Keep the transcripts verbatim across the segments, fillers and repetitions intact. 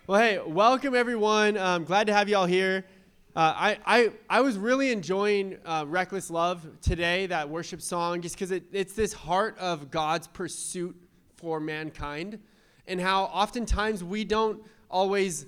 Well, hey, welcome everyone. I'm glad to have you all here. Uh, I, I I was really enjoying uh, Reckless Love today, that worship song, just because it, it's this heart of God's pursuit for mankind, and how oftentimes we don't always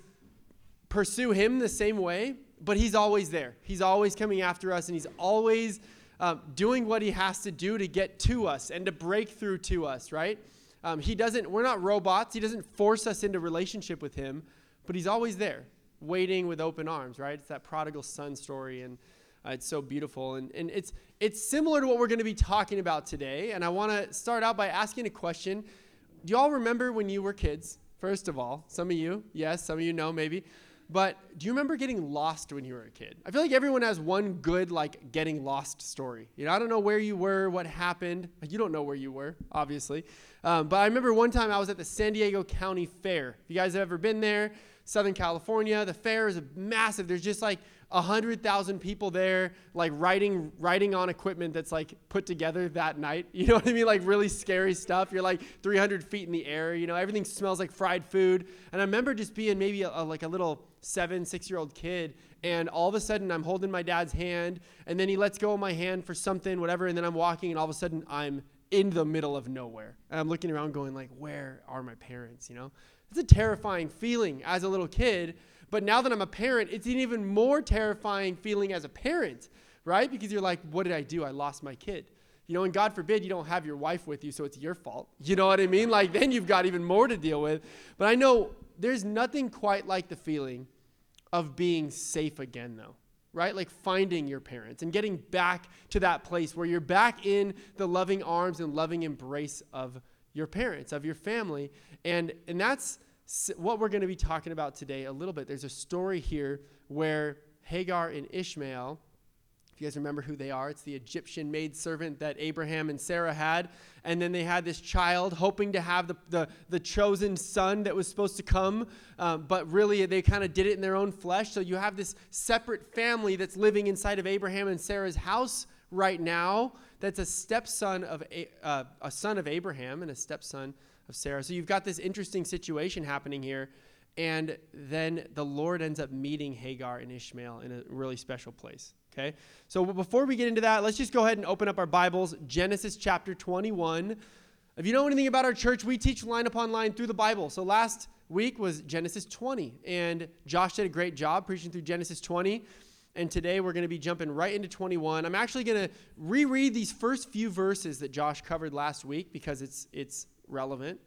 pursue him the same way, but he's always there. He's always coming after us, and he's always uh, doing what he has to do to get to us and to break through to us, right? Um, he doesn't, we're not robots. He doesn't force us into relationship with him, but he's always there, waiting with open arms, right? It's that prodigal son story, and uh, it's so beautiful. And, and it's, it's similar to what we're going to be talking about today. And I want to start out by asking a question. Do you all remember when you were kids? First of all, some of you, yes, some of you know maybe. But do you remember getting lost when you were a kid? I feel like everyone has one good, like, getting lost story. You know, I don't know where you were, what happened. You don't know where you were, obviously. Um, but I remember one time I was at the San Diego County Fair. If you guys have ever been there, Southern California, the fair is massive. There's just like one hundred thousand people there, like riding riding on equipment that's like put together that night. You know what I mean? Like really scary stuff. You're like three hundred feet in the air. You know, everything smells like fried food. And I remember just being maybe a, a, like a little seven, six-year-old kid, and all of a sudden I'm holding my dad's hand, and then he lets go of my hand for something, whatever, and then I'm walking, and all of a sudden I'm in the middle of nowhere. And I'm looking around going like, where are my parents, you know? It's a terrifying feeling as a little kid, but now that I'm a parent, it's an even more terrifying feeling as a parent, right? Because you're like, what did I do? I lost my kid. You know, and God forbid you don't have your wife with you, so it's your fault. You know what I mean? Like, then you've got even more to deal with. But I know there's nothing quite like the feeling of being safe again, though, right? Like finding your parents and getting back to that place where you're back in the loving arms and loving embrace of your parents, of your family. And and that's what we're going to be talking about today a little bit. There's a story here where Hagar and Ishmael, if you guys remember who they are, it's the Egyptian maidservant that Abraham and Sarah had. And then they had this child hoping to have the, the, the chosen son that was supposed to come. Um, but really, they kind of did it in their own flesh. So you have this separate family that's living inside of Abraham and Sarah's house right now. That's a stepson of a, uh, a son of Abraham and a stepson of Sarah. So you've got this interesting situation happening here. And then the Lord ends up meeting Hagar and Ishmael in a really special place. Okay, so before we get into that, let's just go ahead and open up our Bibles, Genesis chapter twenty-one. If you know anything about our church, we teach line upon line through the Bible. So last week was Genesis twenty, and Josh did a great job preaching through Genesis twenty, and today we're going to be jumping right into twenty-one. I'm actually going to reread these first few verses that Josh covered last week because it's it's relevant.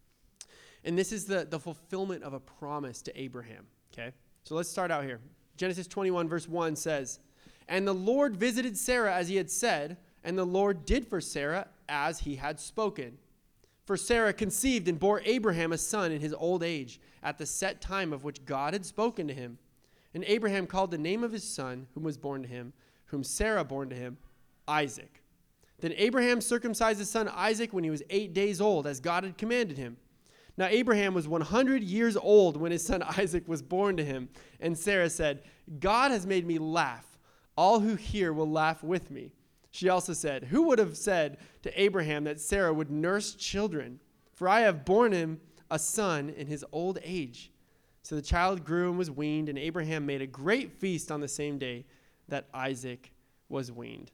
And this is the, the fulfillment of a promise to Abraham, okay? So let's start out here. Genesis twenty-one verse one says, "And the Lord visited Sarah as he had said, and the Lord did for Sarah as he had spoken. For Sarah conceived and bore Abraham a son in his old age, at the set time of which God had spoken to him. And Abraham called the name of his son, whom was born to him, whom Sarah bore to him, Isaac. Then Abraham circumcised his son Isaac when he was eight days old, as God had commanded him. Now Abraham was one hundred years old when his son Isaac was born to him. And Sarah said, 'God has made me laugh. All who hear will laugh with me.' She also said, 'Who would have said to Abraham that Sarah would nurse children? For I have borne him a son in his old age.' So the child grew and was weaned, and Abraham made a great feast on the same day that Isaac was weaned."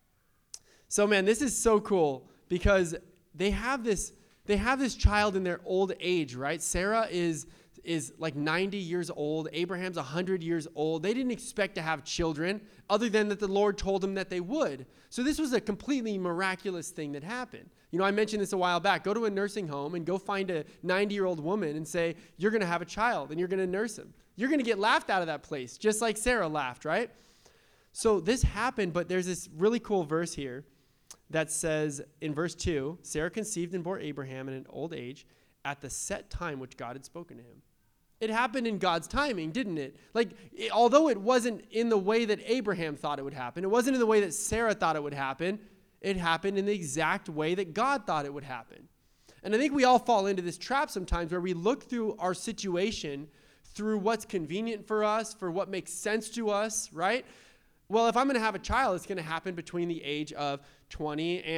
So man, this is so cool because they have this They have this child in their old age, right? Sarah is is like ninety years old. Abraham's one hundred years old. They didn't expect to have children other than that the Lord told them that they would. So this was a completely miraculous thing that happened. You know, I mentioned this a while back. Go to a nursing home and go find a ninety-year-old woman and say, you're going to have a child and you're going to nurse him. You're going to get laughed out of that place, just like Sarah laughed, right? So this happened, but there's this really cool verse here that says in verse two, Sarah conceived and bore Abraham in an old age at the set time which God had spoken to him. It happened in God's timing, didn't it? Like, it, although it wasn't in the way that Abraham thought it would happen, it wasn't in the way that Sarah thought it would happen, it happened in the exact way that God thought it would happen. And I think we all fall into this trap sometimes where we look through our situation through what's convenient for us, for what makes sense to us, right? Well, if I'm going to have a child, it's going to happen between the age of twenty and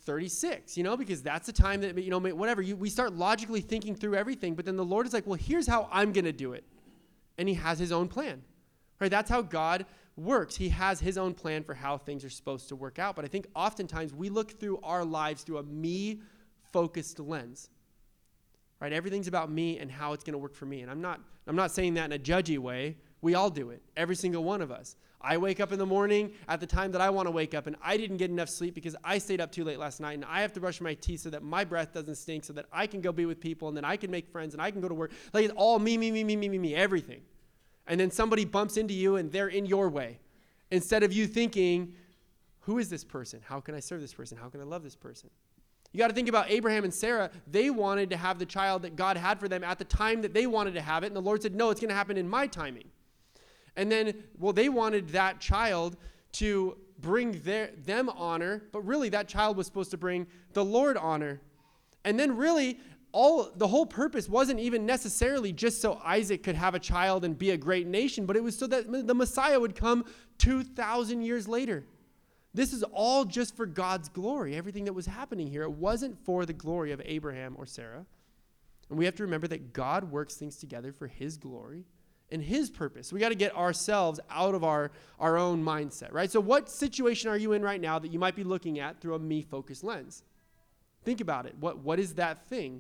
thirty-six, you know, because that's the time that, you know, whatever. You, we start logically thinking through everything, but then the Lord is like, well, here's how I'm going to do it. And he has his own plan, right? That's how God works. He has his own plan for how things are supposed to work out. But I think oftentimes we look through our lives through a me-focused lens, right? Everything's about me and how it's going to work for me. And I'm not, I'm not saying that in a judgy way. We all do it, every single one of us. I wake up in the morning at the time that I want to wake up, and I didn't get enough sleep because I stayed up too late last night, and I have to brush my teeth so that my breath doesn't stink, so that I can go be with people, and then I can make friends, and I can go to work. Like, it's all me, me, me, me, me, me, me, everything. And then somebody bumps into you, and they're in your way. Instead of you thinking, who is this person? How can I serve this person? How can I love this person? You got to think about Abraham and Sarah. They wanted to have the child that God had for them at the time that they wanted to have it, and the Lord said, no, it's going to happen in my timing. And then, well, they wanted that child to bring their, them honor, but really that child was supposed to bring the Lord honor. And then really, all the whole purpose wasn't even necessarily just so Isaac could have a child and be a great nation, but it was so that the Messiah would come two thousand years later. This is all just for God's glory, everything that was happening here. It wasn't for the glory of Abraham or Sarah. And we have to remember that God works things together for his glory and his purpose. We got to get ourselves out of our, our own mindset, right? So what situation are you in right now that you might be looking at through a me-focused lens? Think about it. What What is that thing?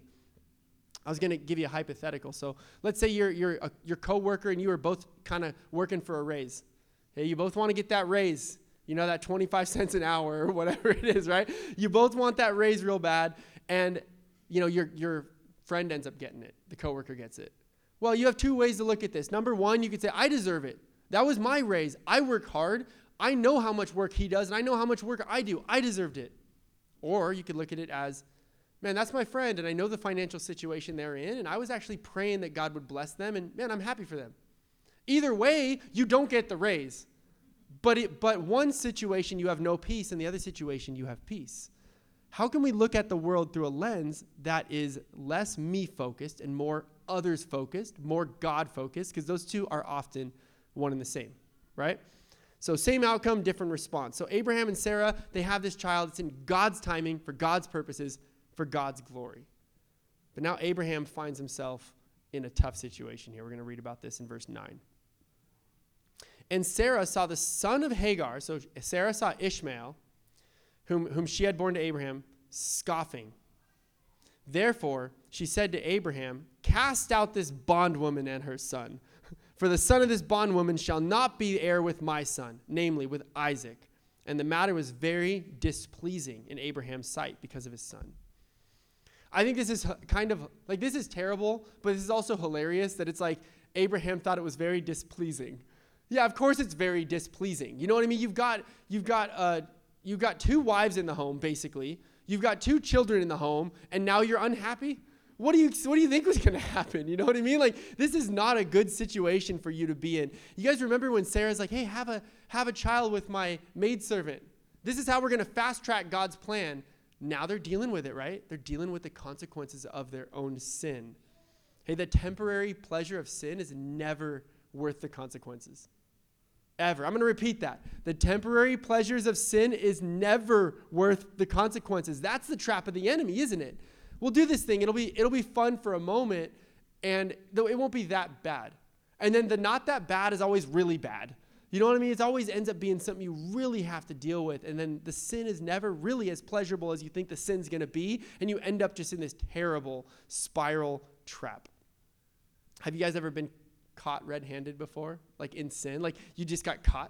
I was going to give you a hypothetical. So let's say you're, you're a, your coworker and you are both kind of working for a raise. Hey, you both want to get that raise. You know, that twenty-five cents an hour or whatever it is, right? You both want that raise real bad. And, you know, your your friend ends up getting it. The coworker gets it. Well, you have two ways to look at this. Number one, you could say, I deserve it. That was my raise. I work hard. I know how much work he does, and I know how much work I do. I deserved it. Or you could look at it as, man, that's my friend, and I know the financial situation they're in, and I was actually praying that God would bless them, and man, I'm happy for them. Either way, you don't get the raise. But it, but one situation you have no peace, and the other situation you have peace. How can we look at the world through a lens that is less me-focused and more others-focused, more God-focused? Because those two are often one and the same, right? So same outcome, different response. So Abraham and Sarah, they have this child. It's in God's timing, for God's purposes, for God's glory. But now Abraham finds himself in a tough situation here. We're going to read about this in verse nine. And Sarah saw the son of Hagar, so Sarah saw Ishmael, whom, whom she had borne to Abraham, scoffing. Therefore, she said to Abraham, cast out this bondwoman and her son, for the son of this bondwoman shall not be heir with my son, namely with Isaac. And the matter was very displeasing in Abraham's sight because of his son. I think this is kind of, like, this is terrible, but this is also hilarious that it's like Abraham thought it was very displeasing. Yeah, of course it's very displeasing. You know what I mean? You've got, you've got, uh, you've got two wives in the home, basically. You've got two children in the home, and now you're unhappy? What do you what do you think was going to happen? You know what I mean? Like, this is not a good situation for you to be in. You guys remember when Sarah's like, hey, have a have a child with my maidservant. This is how we're going to fast track God's plan. Now they're dealing with it, right? They're dealing with the consequences of their own sin. Hey, the temporary pleasure of sin is never worth the consequences. Ever. I'm going to repeat that. The temporary pleasures of sin is never worth the consequences. That's the trap of the enemy, isn't it? We'll do this thing. It'll be it'll be fun for a moment, and though it won't be that bad. And then the not that bad is always really bad. You know what I mean? It always ends up being something you really have to deal with. And then the sin is never really as pleasurable as you think the sin's going to be, and you end up just in this terrible spiral trap. Have you guys ever been caught red-handed before, like in sin? Like, you just got caught?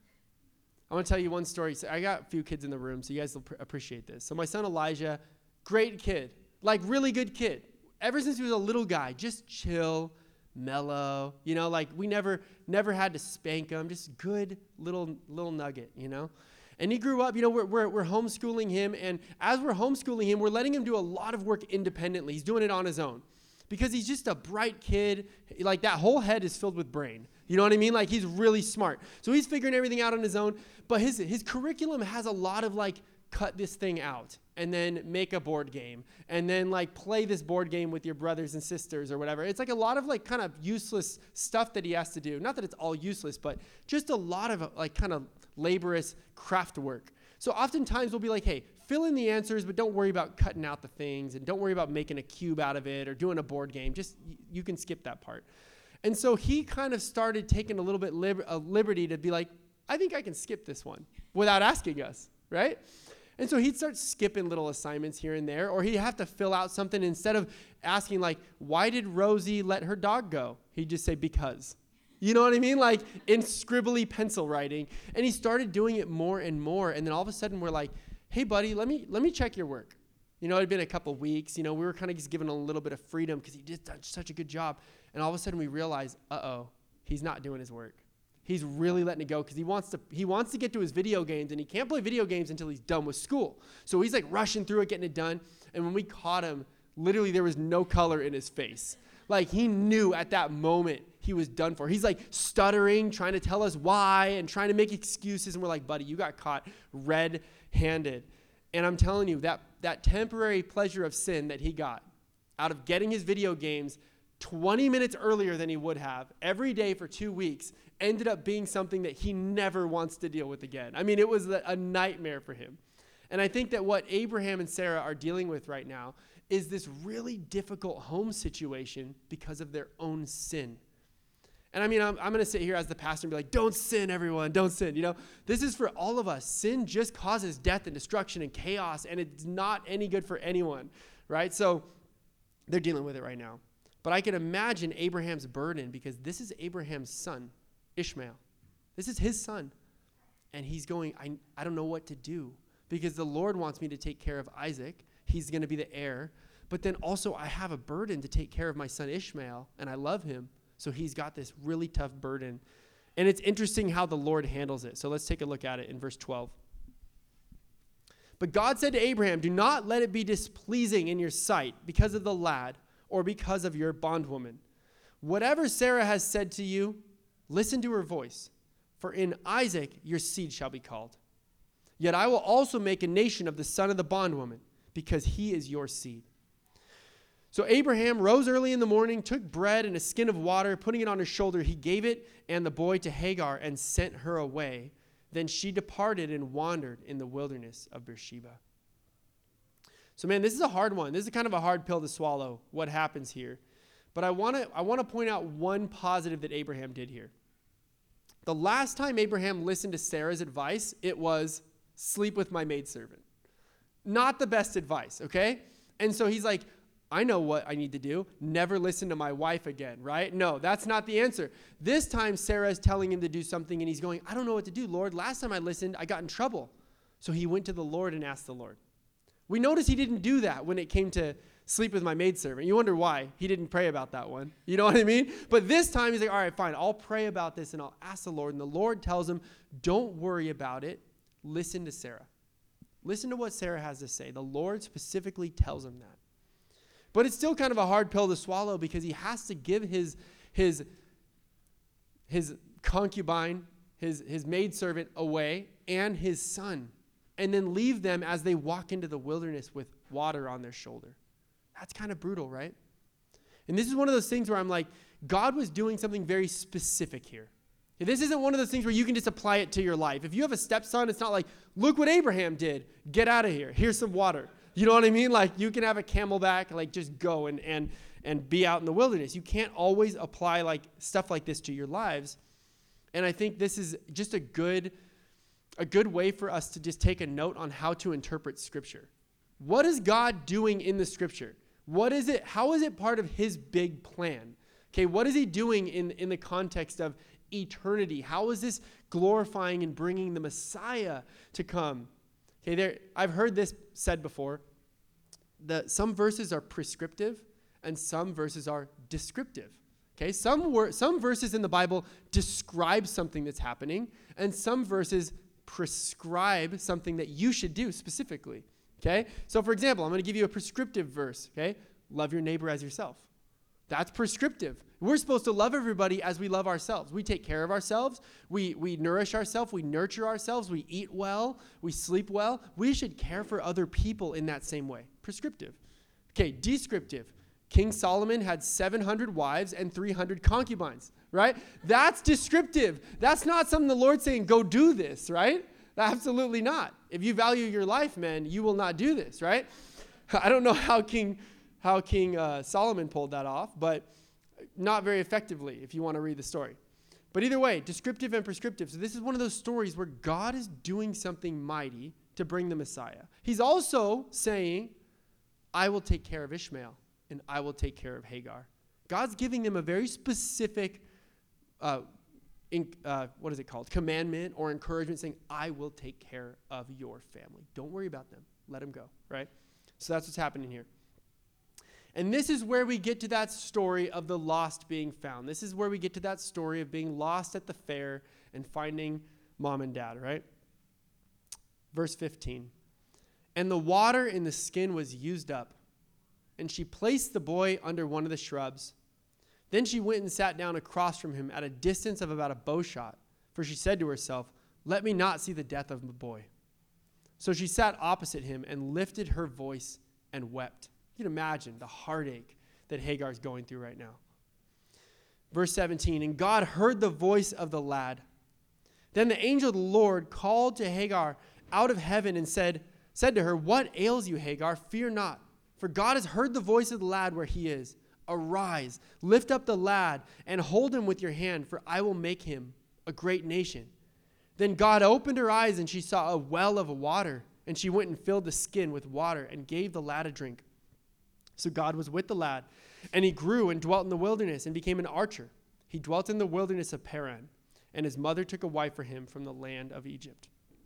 I want to tell you one story. So I got a few kids in the room, so you guys will pr- appreciate this. So my son Elijah, great kid, like really good kid. Ever since he was a little guy, just chill, mellow, you know, like we never never had to spank him, just good little little nugget, you know. And he grew up, you know, we're, we're, we're homeschooling him, and as we're homeschooling him, we're letting him do a lot of work independently. He's doing it on his own. Because he's just a bright kid. Like, that whole head is filled with brain. You know what I mean? Like, he's really smart. So he's figuring everything out on his own. But his his curriculum has a lot of, like, cut this thing out and then make a board game and then, like, play this board game with your brothers and sisters or whatever. It's like a lot of, like, kind of useless stuff that he has to do. Not that it's all useless, but just a lot of, like, kind of laborious craft work. So oftentimes we'll be like, hey, fill in the answers, but don't worry about cutting out the things, and don't worry about making a cube out of it or doing a board game. Just, you can skip that part. And so he kind of started taking a little bit liber- of liberty to be like, I think I can skip this one without asking us, right? And so he'd start skipping little assignments here and there, or he'd have to fill out something instead of asking like, why did Rosie let her dog go? He'd just say, because. You know what I mean? Like in scribbly pencil writing. And he started doing it more and more. And then all of a sudden we're like, hey buddy, let me let me check your work. You know, it had been a couple of weeks. You know, we were kind of just given a little bit of freedom because he did such a good job. And all of a sudden we realized, uh-oh, he's not doing his work. He's really letting it go because he wants to he wants to get to his video games, and he can't play video games until he's done with school. So he's like rushing through it, getting it done. And when we caught him, literally there was no color in his face. Like he knew at that moment he was done for. He's like stuttering, trying to tell us why and trying to make excuses. And we're like, buddy, you got caught red-handed. And I'm telling you, that, that temporary pleasure of sin that he got out of getting his video games twenty minutes earlier than he would have every day for two weeks ended up being something that he never wants to deal with again. I mean, it was a nightmare for him. And I think that what Abraham and Sarah are dealing with right now is this really difficult home situation because of their own sin. And I mean, I'm, I'm going to sit here as the pastor and be like, don't sin, everyone, don't sin. You know, this is for all of us. Sin just causes death and destruction and chaos, and it's not any good for anyone, right? So they're dealing with it right now. But I can imagine Abraham's burden because this is Abraham's son, Ishmael. This is his son. And he's going, I, I don't know what to do because the Lord wants me to take care of Isaac. He's going to be the heir. But then also I have a burden to take care of my son Ishmael, and I love him. So he's got this really tough burden. And it's interesting how the Lord handles it. So let's take a look at it in verse twelve. But God said to Abraham, do not let it be displeasing in your sight because of the lad or because of your bondwoman. Whatever Sarah has said to you, listen to her voice. For in Isaac your seed shall be called. Yet I will also make a nation of the son of the bondwoman, because he is your seed. So Abraham rose early in the morning, took bread and a skin of water, putting it on his shoulder. He gave it and the boy to Hagar and sent her away. Then she departed and wandered in the wilderness of Beersheba. So man, this is a hard one. This is kind of a hard pill to swallow, what happens here. But I want to I want to point out one positive that Abraham did here. The last time Abraham listened to Sarah's advice, it was sleep with my maidservant. Not the best advice, okay? And so he's like, I know what I need to do. Never listen to my wife again, right? No, that's not the answer. This time, Sarah is telling him to do something, and he's going, I don't know what to do, Lord. Last time I listened, I got in trouble. So he went to the Lord and asked the Lord. We notice he didn't do that when it came to sleep with my maidservant. You wonder why he didn't pray about that one. You know what I mean? But this time, he's like, all right, fine. I'll pray about this, and I'll ask the Lord. And the Lord tells him, don't worry about it. Listen to Sarah. Listen to what Sarah has to say. The Lord specifically tells him that. But it's still kind of a hard pill to swallow because he has to give his his his concubine, his, his maidservant away, and his son, and then leave them as they walk into the wilderness with water on their shoulder. That's kind of brutal, right? And this is one of those things where I'm like, God was doing something very specific here. This isn't one of those things where you can just apply it to your life. If you have a stepson, it's not like, look what Abraham did. Get out of here. Here's some water. You know what I mean? Like you can have a camelback, like just go and and and be out in the wilderness. You can't always apply like stuff like this to your lives. And I think this is just a good a good way for us to just take a note on how to interpret Scripture. What is God doing in the Scripture? What is it? How is it part of his big plan? Okay, what is he doing in, in the context of eternity? How is this glorifying and bringing the Messiah to come? Okay, there. I've heard this said before. That some verses are prescriptive and some verses are descriptive. Okay, some wor- some verses in the Bible describe something that's happening, and some verses prescribe something that you should do specifically. Okay, so for example, I'm going to give you a prescriptive verse. Okay, love your neighbor as yourself. That's prescriptive. We're supposed to love everybody as we love ourselves. We take care of ourselves. We, we nourish ourselves. We nurture ourselves. We eat well. We sleep well. We should care for other people in that same way. Prescriptive. Okay, descriptive. King Solomon had seven hundred wives and three hundred concubines, right? That's descriptive. That's not something the Lord's saying, go do this, right? Absolutely not. If you value your life, men, you will not do this, right? I don't know how King how King uh, Solomon pulled that off, but not very effectively if you want to read the story. But either way, descriptive and prescriptive. So this is one of those stories where God is doing something mighty to bring the Messiah. He's also saying, I will take care of Ishmael, and I will take care of Hagar. God's giving them a very specific, uh, in, uh, what is it called, commandment or encouragement, saying, I will take care of your family. Don't worry about them. Let them go, right? So that's what's happening here. And this is where we get to that story of the lost being found. This is where we get to that story of being lost at the fair and finding mom and dad, right? Verse fifteen. And the water in the skin was used up, and she placed the boy under one of the shrubs. Then she went and sat down across from him at a distance of about a bow shot, for she said to herself, let me not see the death of the boy. So she sat opposite him and lifted her voice and wept. You can imagine the heartache that Hagar's going through right now. Verse seventeen, and God heard the voice of the lad. Then the angel of the Lord called to Hagar out of heaven and said, said to her, what ails you, Hagar? Fear not, for God has heard the voice of the lad where he is. Arise, lift up the lad, and hold him with your hand, for I will make him a great nation. Then God opened her eyes, and she saw a well of water, and she went and filled the skin with water and gave the lad a drink. So God was with the lad, and he grew and dwelt in the wilderness and became an archer. He dwelt in the wilderness of Paran, and his mother took a wife for him from the land of Egypt.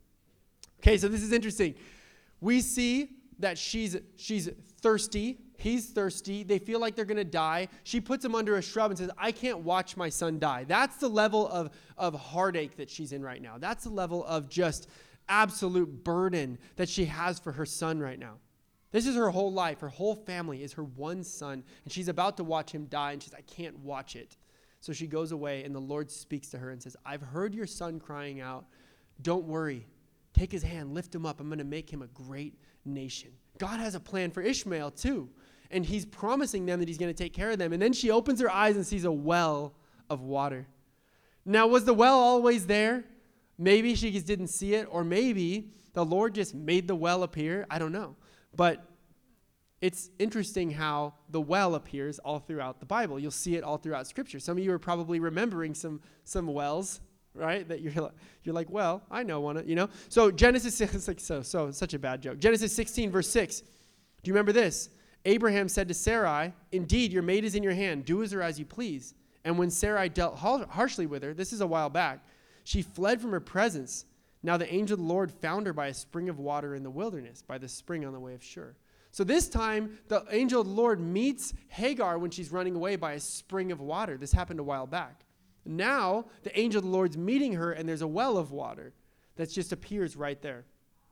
Okay, so this is interesting. We see that she's she's thirsty. He's thirsty. They feel like they're going to die. She puts him under a shrub and says, I can't watch my son die. That's the level of, of heartache that she's in right now. That's the level of just absolute burden that she has for her son right now. This is her whole life. Her whole family is her one son, and she's about to watch him die, and she's, I can't watch it. So she goes away, and the Lord speaks to her and says, I've heard your son crying out. Don't worry. Take his hand, lift him up. I'm going to make him a great nation. God has a plan for Ishmael too, and he's promising them that he's going to take care of them. And then she opens her eyes and sees a well of water. Now, was the well always there? Maybe she just didn't see it, or maybe the Lord just made the well appear. I don't know. But it's interesting how the well appears all throughout the Bible. You'll see it all throughout Scripture. Some of you are probably remembering some some wells, right? That you're like, you're like, well, I know one, you know. So Genesis, it's like so so such a bad joke. Genesis sixteen verse six. Do you remember this? Abraham said to Sarai, "Indeed, your maid is in your hand. Do with her as you please." And when Sarai dealt harshly with her, this is a while back, she fled from her presence. Now the angel of the Lord found her by a spring of water in the wilderness, by the spring on the way of Shur. So this time, the angel of the Lord meets Hagar when she's running away by a spring of water. This happened a while back. Now, the angel of the Lord's meeting her, and there's a well of water that just appears right there.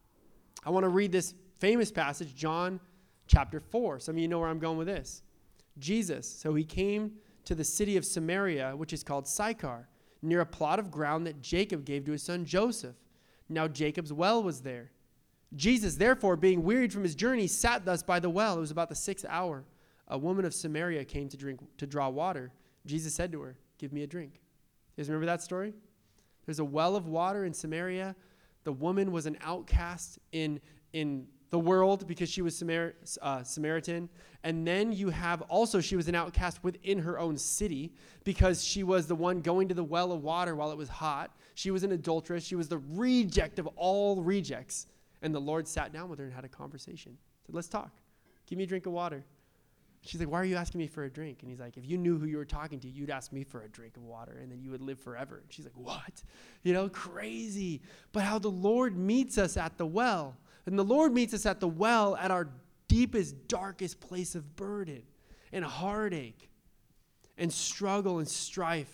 I want to read this famous passage, John chapter four. Some of you know where I'm going with this. Jesus, so he came to the city of Samaria, which is called Sychar, near a plot of ground that Jacob gave to his son Joseph. Now Jacob's well was there. Jesus, therefore, being wearied from his journey, sat thus by the well. It was about the sixth hour. A woman of Samaria came to drink to draw water. Jesus said to her, "Give me a drink." You guys remember that story? There's a well of water in Samaria. The woman was an outcast in, in the world because she was Samar- uh, Samaritan. And then you have also, she was an outcast within her own city because she was the one going to the well of water while it was hot. She was an adulteress. She was the reject of all rejects. And the Lord sat down with her and had a conversation. Said, let's talk. Give me a drink of water. She's like, why are you asking me for a drink? And he's like, if you knew who you were talking to, you'd ask me for a drink of water, and then you would live forever. And she's like, what? You know, crazy. But how the Lord meets us at the well. And the Lord meets us at the well at our deepest, darkest place of burden and heartache and struggle and strife.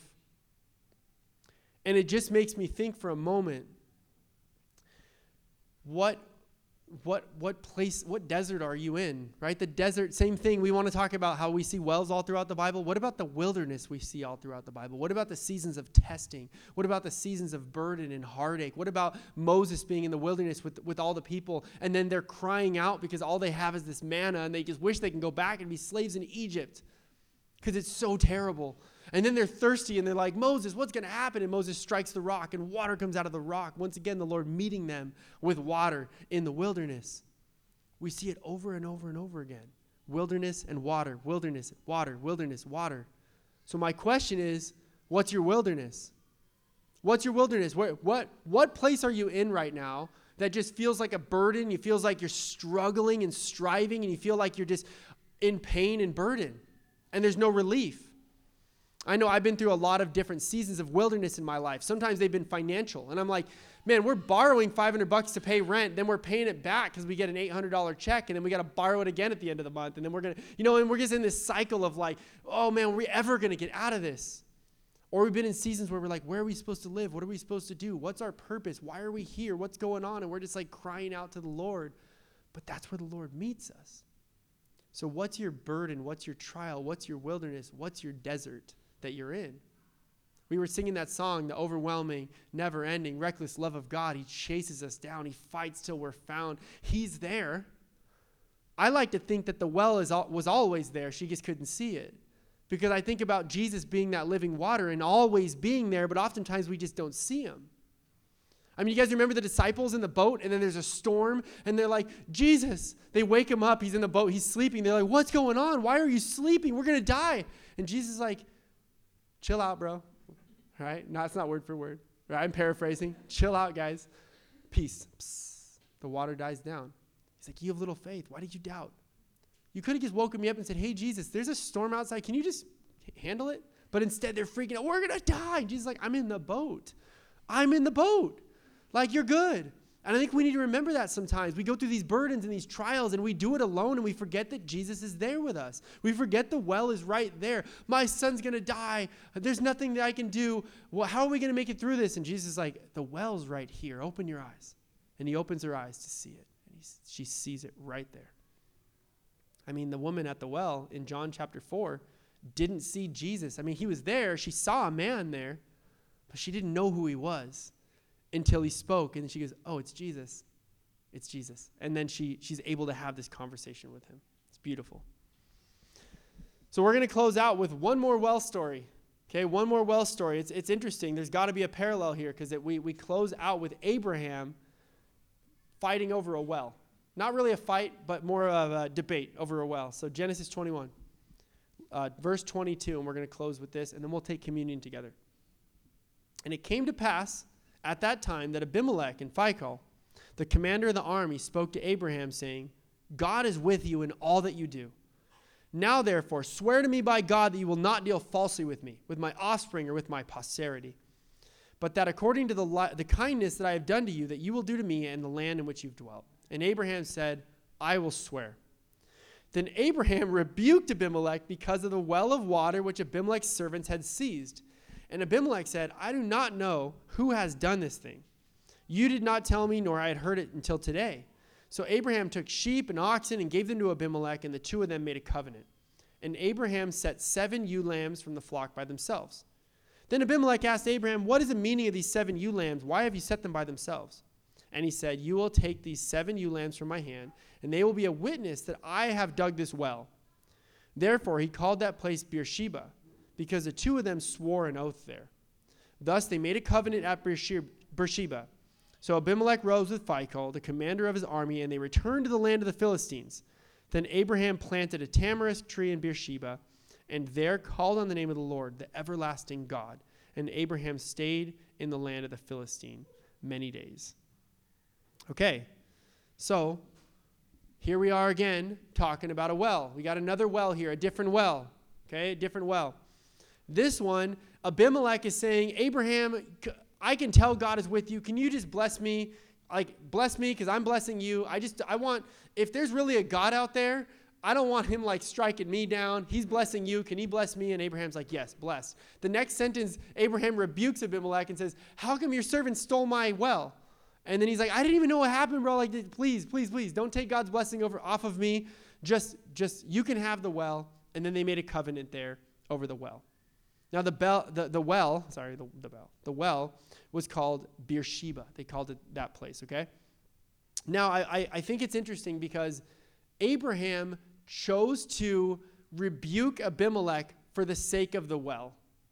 And it just makes me think for a moment, what What what place, what desert are you in, right? The desert, same thing. We want to talk about how we see wells all throughout the Bible. What about the wilderness we see all throughout the Bible? What about the seasons of testing? What about the seasons of burden and heartache? What about Moses being in the wilderness with, with all the people, and then they're crying out because all they have is this manna, and they just wish they can go back and be slaves in Egypt because it's so terrible. And then they're thirsty and they're like, Moses, what's going to happen? And Moses strikes the rock and water comes out of the rock. Once again, the Lord meeting them with water in the wilderness. We see it over and over and over again. Wilderness and water, wilderness, water, wilderness, water. So my question is, what's your wilderness? What's your wilderness? What, what, what place are you in right now that just feels like a burden? You feels like you're struggling and striving and you feel like you're just in pain and burden and there's no relief. I know I've been through a lot of different seasons of wilderness in my life. Sometimes they've been financial. And I'm like, man, we're borrowing five hundred bucks to pay rent. Then we're paying it back because we get an eight hundred dollars check. And then we got to borrow it again at the end of the month. And then we're going to, you know, and we're just in this cycle of like, oh man, are we ever going to get out of this? Or we've been in seasons where we're like, where are we supposed to live? What are we supposed to do? What's our purpose? Why are we here? What's going on? And we're just like crying out to the Lord. But that's where the Lord meets us. So what's your burden? What's your trial? What's your wilderness? What's your desert that you're in? We were singing that song, the overwhelming, never-ending, reckless love of God. He chases us down. He fights till we're found. He's there. I like to think that the well is was always there. She just couldn't see it. Because I think about Jesus being that living water and always being there, but oftentimes we just don't see him. I mean, you guys remember the disciples in the boat, and then there's a storm, and they're like, Jesus. They wake him up. He's in the boat. He's sleeping. They're like, what's going on? Why are you sleeping? We're going to die. And Jesus is like, chill out, bro. Right? No, it's not word for word. Right? I'm paraphrasing. Chill out, guys. Peace. Psst. The water dies down. He's like, you have little faith. Why did you doubt? You could have just woken me up and said, hey, Jesus, there's a storm outside. Can you just handle it? But instead, they're freaking out. We're going to die. Jesus is like, I'm in the boat. I'm in the boat. Like, you're good. And I think we need to remember that sometimes. We go through these burdens and these trials, and we do it alone, and we forget that Jesus is there with us. We forget the well is right there. My son's going to die. There's nothing that I can do. Well, how are we going to make it through this? And Jesus is like, the well's right here. Open your eyes. And he opens her eyes to see it. And he, she sees it right there. I mean, the woman at the well in John chapter four didn't see Jesus. I mean, he was there. She saw a man there, but she didn't know who he was until he spoke. And then she goes, oh, it's Jesus. It's Jesus. And then she she's able to have this conversation with him. It's beautiful. So we're going to close out with one more well story. Okay, one more well story. It's it's interesting. There's got to be a parallel here because we, we close out with Abraham fighting over a well. Not really a fight, but more of a debate over a well. So Genesis twenty-one, uh, verse twenty-two, and we're going to close with this, and then we'll take communion together. And it came to pass at that time that Abimelech and Phicol, the commander of the army, spoke to Abraham, saying, God is with you in all that you do. Now, therefore, swear to me by God that you will not deal falsely with me, with my offspring, or with my posterity, but that according to the, li- the kindness that I have done to you, that you will do to me and the land in which you've dwelt. And Abraham said, I will swear. Then Abraham rebuked Abimelech because of the well of water which Abimelech's servants had seized. And Abimelech said, I do not know who has done this thing. You did not tell me, nor I had heard it until today. So Abraham took sheep and oxen and gave them to Abimelech, and the two of them made a covenant. And Abraham set seven ewe lambs from the flock by themselves. Then Abimelech asked Abraham, what is the meaning of these seven ewe lambs? Why have you set them by themselves? And he said, you will take these seven ewe lambs from my hand, and they will be a witness that I have dug this well. Therefore he called that place Beersheba, because the two of them swore an oath there. Thus they made a covenant at Beersheba. So Abimelech rose with Phicol, the commander of his army, and they returned to the land of the Philistines. Then Abraham planted a tamarisk tree in Beersheba, and there called on the name of the Lord, the everlasting God. And Abraham stayed in the land of the Philistine many days. Okay, so here we are again talking about a well. We got another well here, a different well. Okay, a different well. This one, Abimelech is saying, Abraham, I can tell God is with you. Can you just bless me? Like, bless me because I'm blessing you. I just, I want, if there's really a God out there, I don't want him like striking me down. He's blessing you. Can he bless me? And Abraham's like, yes, blessed. The next sentence, Abraham rebukes Abimelech and says, how come your servant stole my well? And then he's like, I didn't even know what happened, bro. Like, please, please, please, don't take God's blessing over off of me. Just, just, you can have the well. And then they made a covenant there over the well. Now the bell, the, the well, sorry, the, the bell, the well was called Beersheba. They called it that place, okay? Now, I, I, I think it's interesting because Abraham chose to rebuke Abimelech for the sake of the well.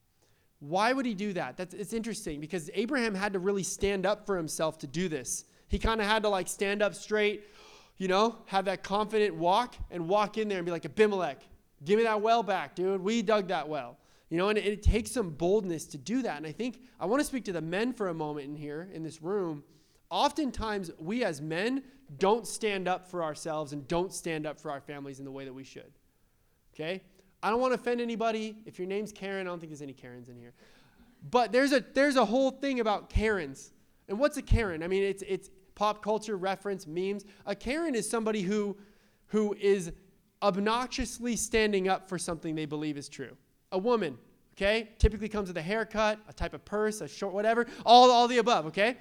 Why would he do that? That's, it's interesting because Abraham had to really stand up for himself to do this. He kind of had to like stand up straight, you know, have that confident walk and walk in there and be like, Abimelech, give me that well back, dude. We dug that well. You know, and it, it takes some boldness to do that. And I think I want to speak to the men for a moment in here, in this room. Oftentimes, we as men don't stand up for ourselves and don't stand up for our families in the way that we should. Okay? I don't want to offend anybody. If your name's Karen, I don't think there's any Karens in here. But there's a there's a whole thing about Karens. And what's a Karen? I mean, it's it's pop culture reference, memes. A Karen is somebody who who is obnoxiously standing up for something they believe is true. A woman, okay, typically comes with a haircut, a type of purse, a short whatever, all, all the above, okay?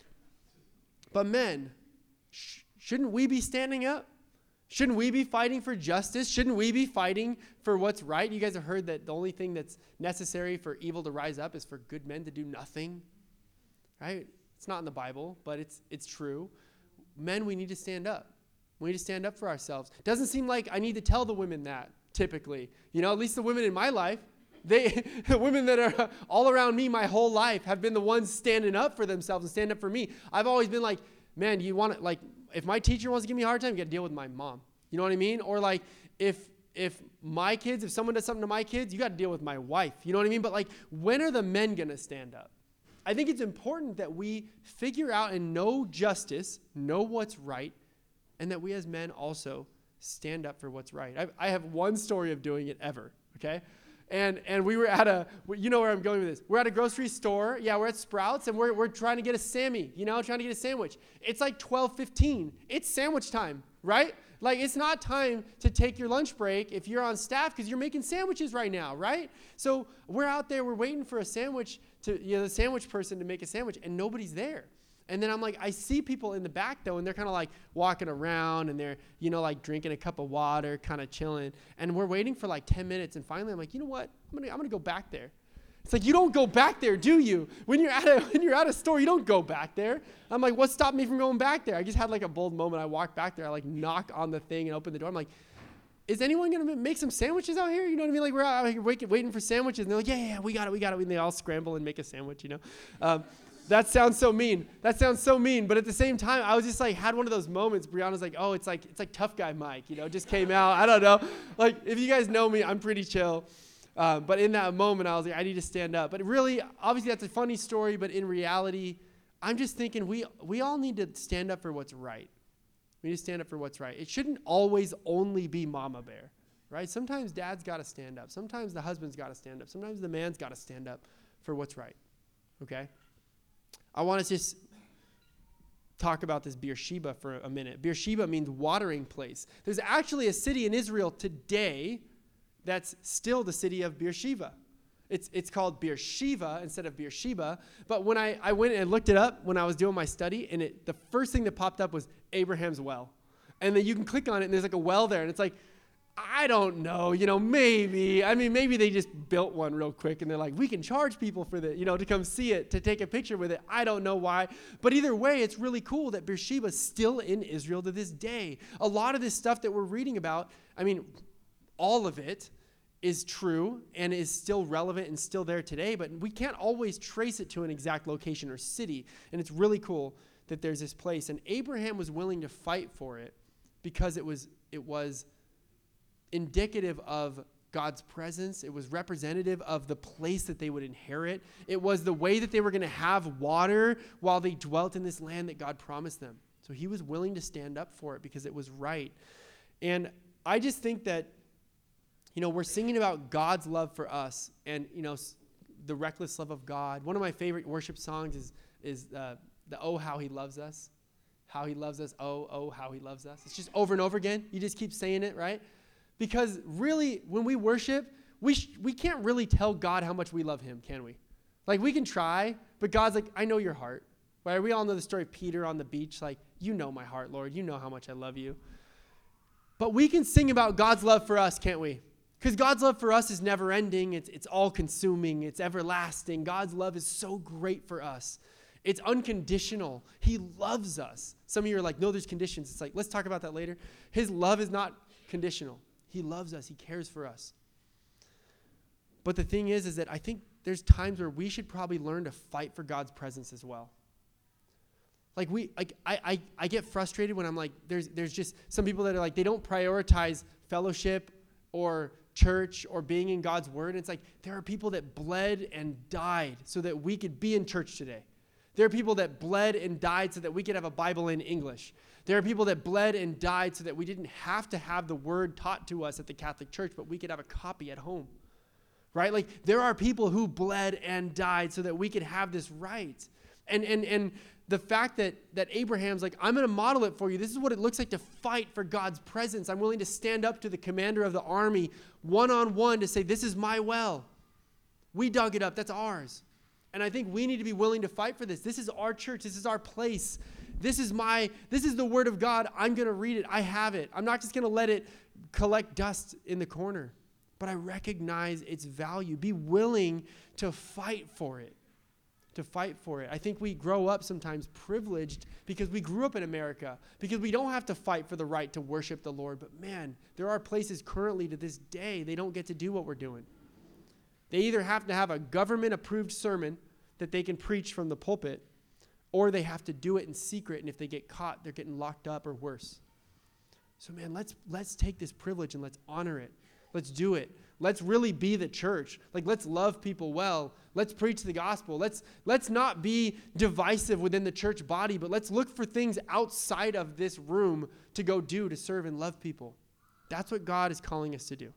But men, sh- shouldn't we be standing up? Shouldn't we be fighting for justice? Shouldn't we be fighting for what's right? You guys have heard that the only thing that's necessary for evil to rise up is for good men to do nothing, right? It's not in the Bible, but it's it's true. Men, we need to stand up. We need to stand up for ourselves. Doesn't seem like I need to tell the women that, typically. You know, at least the women in my life, they, the women that are all around me my whole life have been the ones standing up for themselves and stand up for me. I've always been like, man, you want to, like, if my teacher wants to give me a hard time, you got to deal with my mom. You know what I mean? Or like, if if my kids, if someone does something to my kids, you got to deal with my wife. You know what I mean? But like, when are the men going to stand up? I think it's important that we figure out and know justice, know what's right, and that we as men also stand up for what's right. I, I have one story of doing it ever, okay? And and we were at a, you know where I'm going with this. We're at a grocery store. Yeah, we're at Sprouts, and we're we're trying to get a Sammy, you know, trying to get a sandwich. It's like twelve fifteen. It's sandwich time, right? Like, it's not time to take your lunch break if you're on staff because you're making sandwiches right now, right? So we're out there, we're waiting for a sandwich to, you know, the sandwich person to make a sandwich, and nobody's there. And then I'm like, I see people in the back, though, and they're kind of like walking around, and they're, you know, like drinking a cup of water, kind of chilling. And we're waiting for like ten minutes, and finally I'm like, you know what? I'm gonna, I'm gonna go back there. It's like, you don't go back there, do you? When you're at a when you're at a store, you don't go back there. I'm like, what stopped me from going back there? I just had like a bold moment. I walked back there. I like knock on the thing and open the door. I'm like, is anyone going to make some sandwiches out here? You know what I mean? Like, we're out here waiting, waiting for sandwiches. And they're like, yeah, yeah, we got it, we got it. And they all scramble and make a sandwich, you know? Um, that sounds so mean. That sounds so mean. But at the same time, I was just like, had one of those moments. Brianna's like, oh, it's like, it's like tough guy Mike, you know, just came out. I don't know. Like, if you guys know me, I'm pretty chill. Uh, but in that moment, I was like, I need to stand up. But really, obviously, that's a funny story. But in reality, I'm just thinking we we all need to stand up for what's right. We need to stand up for what's right. It shouldn't always only be mama bear, right? Sometimes dad's got to stand up. Sometimes the husband's got to stand up. Sometimes the man's got to stand up for what's right, okay? I want to just talk about this Beersheba for a minute. Beersheba means watering place. There's actually a city in Israel today that's still the city of Beersheba. It's it's called Beersheba instead of Beersheba. But when I, I went and looked it up when I was doing my study, and it the first thing that popped up was Abraham's well. And then you can click on it, and there's like a well there. And it's like, I don't know, you know, maybe. I mean, maybe they just built one real quick, and they're like, we can charge people for that, you know, to come see it, to take a picture with it. I don't know why. But either way, it's really cool that Beersheba is still in Israel to this day. A lot of this stuff that we're reading about, I mean, all of it is true and is still relevant and still there today, but we can't always trace it to an exact location or city. And it's really cool that there's this place. And Abraham was willing to fight for it because it was it was indicative of God's presence. It was representative of the place that they would inherit. It was the way that they were going to have water while they dwelt in this land that God promised them. So he was willing to stand up for it because it was right. And I just think that, you know, we're singing about God's love for us and, you know, the reckless love of God. One of my favorite worship songs is is uh, the Oh, How He Loves Us. How He Loves Us. Oh, oh, how He loves us. It's just over and over again. You just keep saying it, right? Because really, when we worship, we sh- we can't really tell God how much we love him, can we? Like, we can try, but God's like, I know your heart. Right? We all know the story of Peter on the beach. Like, you know my heart, Lord. You know how much I love you. But we can sing about God's love for us, can't we? Because God's love for us is never ending. It's, it's all-consuming. It's everlasting. God's love is so great for us. It's unconditional. He loves us. Some of you are like, no, there's conditions. It's like, let's talk about that later. His love is not conditional. He loves us. He cares for us. But the thing is, is that I think there's times where we should probably learn to fight for God's presence as well. Like we, like I, I, I get frustrated when I'm like, there's, there's just some people that are like, they don't prioritize fellowship or church or being in God's word. And it's like, there are people that bled and died so that we could be in church today. There are people that bled and died so that we could have a Bible in English. There are people that bled and died so that we didn't have to have the word taught to us at the Catholic Church, but we could have a copy at home, right? Like there are people who bled and died so that we could have this right. And, and, and the fact that, that Abraham's like, I'm going to model it for you. This is what it looks like to fight for God's presence. I'm willing to stand up to the commander of the army one-on-one to say, this is my well. We dug it up. That's ours. And I think we need to be willing to fight for this. This is our church. This is our place. This is my, this is the word of God. I'm going to read it. I have it. I'm not just going to let it collect dust in the corner, but I recognize its value. Be willing to fight for it. To fight for it. I think we grow up sometimes privileged because we grew up in America, because we don't have to fight for the right to worship the Lord. But man, there are places currently to this day they don't get to do what we're doing. They either have to have a government-approved sermon that they can preach from the pulpit, or they have to do it in secret, and if they get caught, they're getting locked up or worse. So man, let's let's take this privilege and let's honor it. Let's do it. Let's really be the church. Like, let's love people well. Let's preach the gospel. Let's let's not be divisive within the church body, but let's look for things outside of this room to go do to serve and love people. That's what God is calling us to do.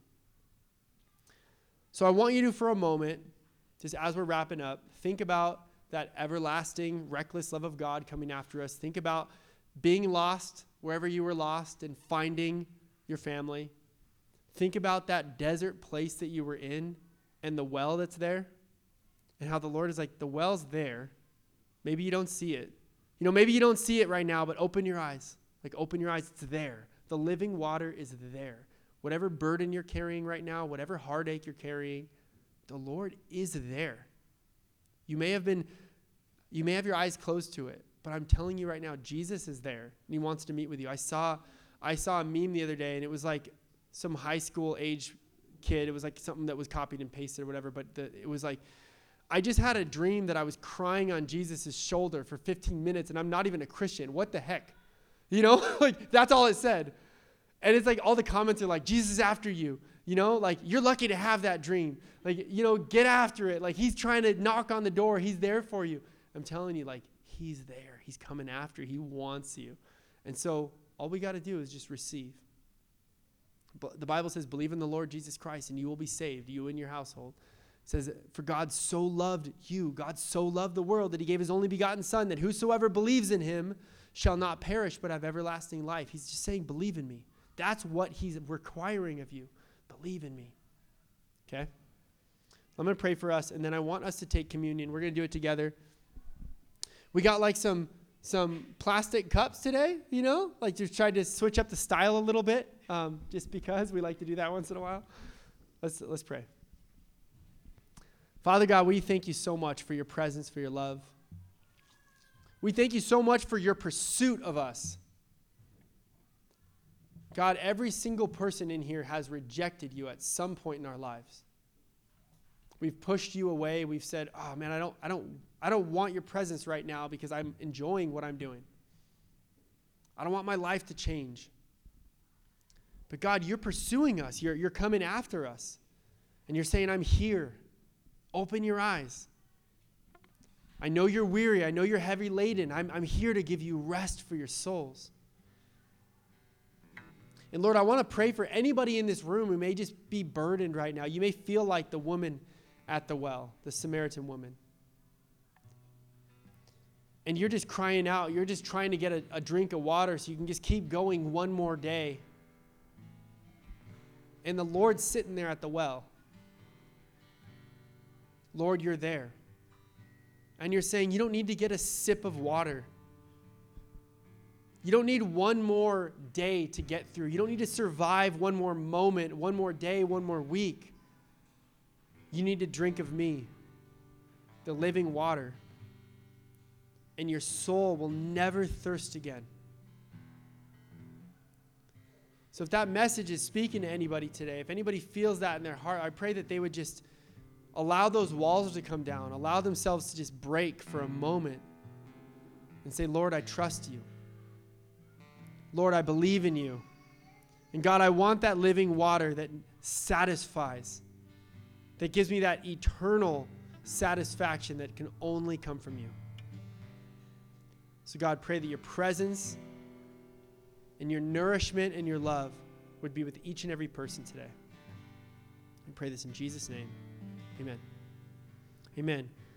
So I want you to, for a moment, just as we're wrapping up, think about that everlasting, reckless love of God coming after us. Think about being lost wherever you were lost and finding your family. Think about that desert place that you were in and the well that's there, and how the Lord is like, the well's there. Maybe you don't see it. You know, maybe you don't see it right now, but open your eyes. Like, open your eyes. It's there. The living water is there. Whatever burden you're carrying right now, whatever heartache you're carrying, the Lord is there. You may have been, you may have your eyes closed to it, but I'm telling you right now, Jesus is there, and he wants to meet with you. I saw, I saw a meme the other day, and it was like some high school age kid. It was like something that was copied and pasted or whatever, but the, it was like, I just had a dream that I was crying on Jesus' shoulder for fifteen minutes, and I'm not even a Christian. What the heck? You know, like, that's all it said. And it's like all the comments are like, Jesus is after you. You know, like, you're lucky to have that dream. Like, you know, get after it. Like, he's trying to knock on the door. He's there for you. I'm telling you, like, he's there. He's coming after. He wants you. And so all we got to do is just receive. But the Bible says, believe in the Lord Jesus Christ and you will be saved, you and your household. It says, for God so loved you, God so loved the world that he gave his only begotten son, that whosoever believes in him shall not perish but have everlasting life. He's just saying, believe in me. That's what he's requiring of you. Believe in me. Okay? I'm going to pray for us, and then I want us to take communion. We're going to do it together. We got like some some plastic cups today, you know? Like, just tried to switch up the style a little bit, um, just because we like to do that once in a while. Let's let's pray. Father God, we thank you so much for your presence, for your love. We thank you so much for your pursuit of us. God, every single person in here has rejected you at some point in our lives. We've pushed you away. We've said, "Oh man, I don't I don't I don't want your presence right now because I'm enjoying what I'm doing. I don't want my life to change." But God, you're pursuing us. You're you're coming after us. And you're saying, "I'm here. Open your eyes. I know you're weary. I know you're heavy laden. I'm I'm here to give you rest for your souls." And Lord, I want to pray for anybody in this room who may just be burdened right now. You may feel like the woman at the well, the Samaritan woman. And you're just crying out. You're just trying to get a, a drink of water so you can just keep going one more day. And the Lord's sitting there at the well. Lord, you're there. And you're saying you don't need to get a sip of water. You don't need one more day to get through. You don't need to survive one more moment, one more day, one more week. You need to drink of me, the living water, and your soul will never thirst again. So if that message is speaking to anybody today, if anybody feels that in their heart, I pray that they would just allow those walls to come down, allow themselves to just break for a moment and say, Lord, I trust you. Lord, I believe in you. And God, I want that living water that satisfies, that gives me that eternal satisfaction that can only come from you. So God, pray that your presence and your nourishment and your love would be with each and every person today. I pray this in Jesus' name. Amen. Amen.